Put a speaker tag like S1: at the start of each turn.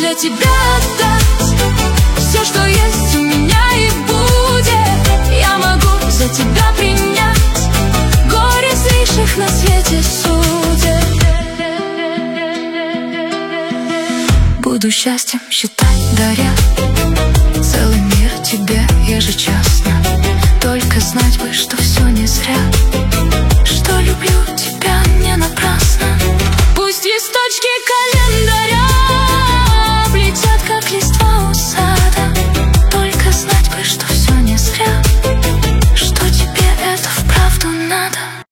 S1: для тебя отдать все, что есть у меня и будет. Я могу за тебя принять горе злейших на свете судеб. Буду счастьем считать, даря целый мир тебе ежечас.